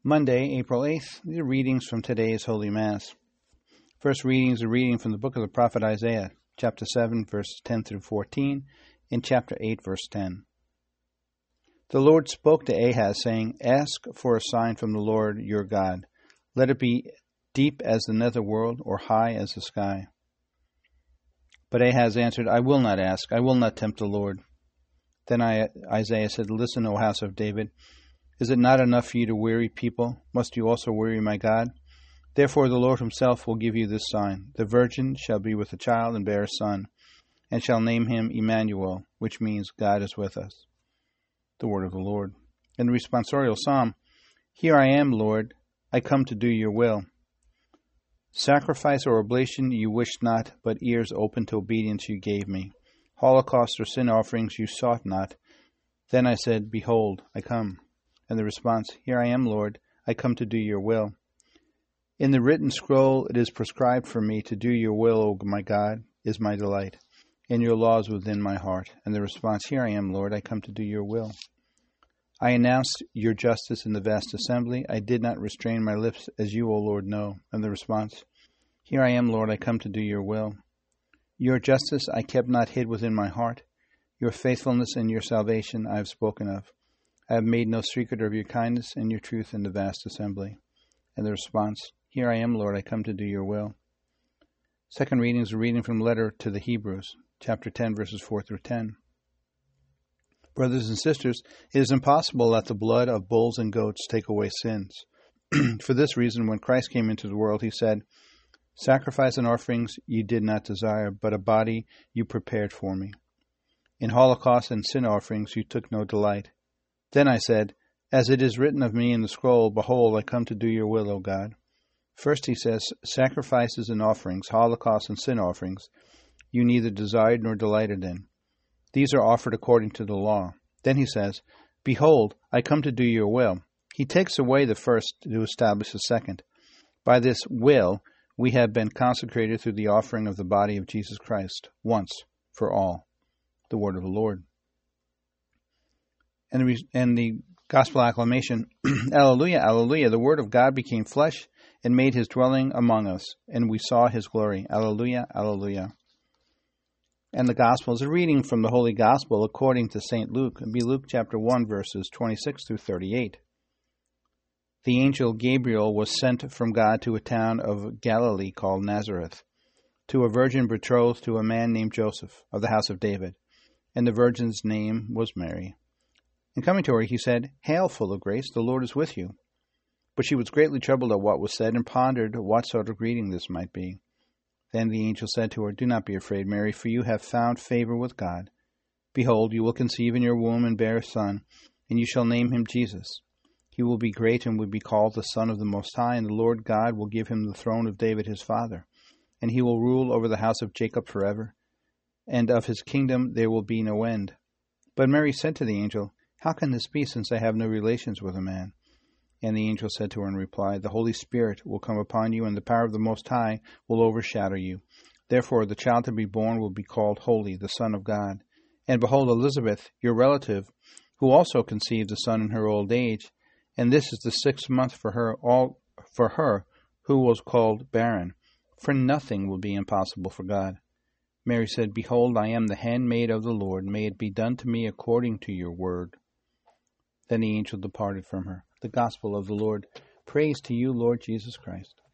Monday, April 8th, the readings from today's Holy Mass. First reading is a reading from the book of the prophet Isaiah, chapter 7, verses 10 through 14, and chapter 8, verse 10. The Lord spoke to Ahaz, saying, "Ask for a sign from the Lord your God. Let it be deep as the nether world, or high as the sky." But Ahaz answered, "I will not ask. I will not tempt the Lord." Then Isaiah said, "Listen, O house of David. Is it not enough for you to weary people? Must you also weary my God? Therefore the Lord himself will give you this sign. The virgin shall be with a child and bear a son, and shall name him Emmanuel, which means God is with us." The word of the Lord. In the responsorial psalm, "Here I am, Lord, I come to do your will. Sacrifice or oblation you wished not, but ears open to obedience you gave me. Holocaust or sin offerings you sought not. Then I said, Behold, I come." And the response, "Here I am, Lord, I come to do your will. In the written scroll it is prescribed for me to do your will, O my God, is my delight, and your laws within my heart." And the response, "Here I am, Lord, I come to do your will. I announced your justice in the vast assembly. I did not restrain my lips, as you, O Lord, know." And the response, "Here I am, Lord, I come to do your will. Your justice I kept not hid within my heart. Your faithfulness and your salvation I have spoken of. I have made no secret of your kindness and your truth in the vast assembly." And the response, "Here I am, Lord, I come to do your will." Second reading is a reading from the letter to the Hebrews, chapter 10, verses 4 through 10. Brothers and sisters, it is impossible that the blood of bulls and goats take away sins. For this reason, when Christ came into the world, he said, "Sacrifice and offerings you did not desire, but a body you prepared for me. In holocausts and sin offerings you took no delight. Then I said, As it is written of me in the scroll, Behold, I come to do your will, O God." First he says, sacrifices and offerings, holocausts and sin offerings, you neither desired nor delighted in. These are offered according to the law. Then he says, "Behold, I come to do your will." He takes away the first to establish the second. By this will, we have been consecrated through the offering of the body of Jesus Christ, once for all. The word of the Lord. And the gospel acclamation, Alleluia, Alleluia, the word of God became flesh and made his dwelling among us, and we saw his glory. Alleluia, Alleluia. And the gospel is a reading from the Holy Gospel according to St. Luke. It'll be Luke chapter 1, verses 26 through 38. The angel Gabriel was sent from God to a town of Galilee called Nazareth, to a virgin betrothed to a man named Joseph, of the house of David, and the virgin's name was Mary. And coming to her, he said, "Hail, full of grace, the Lord is with you." But she was greatly troubled at what was said, and pondered what sort of greeting this might be. Then the angel said to her, "Do not be afraid, Mary, for you have found favor with God. Behold, you will conceive in your womb and bear a son, and you shall name him Jesus. He will be great and will be called the Son of the Most High, and the Lord God will give him the throne of David his father, and he will rule over the house of Jacob forever, and of his kingdom there will be no end." But Mary said to the angel, "How can this be, since I have no relations with a man?" And the angel said to her in reply, "The Holy Spirit will come upon you, and the power of the Most High will overshadow you. Therefore the child to be born will be called Holy, the Son of God. And behold, Elizabeth, your relative, who also conceived a son in her old age, and this is the 6th month for her who was called barren. For nothing will be impossible for God." Mary said, "Behold, I am the handmaid of the Lord. May it be done to me according to your word." Then the angel departed from her. The Gospel of the Lord. Praise to you, Lord Jesus Christ.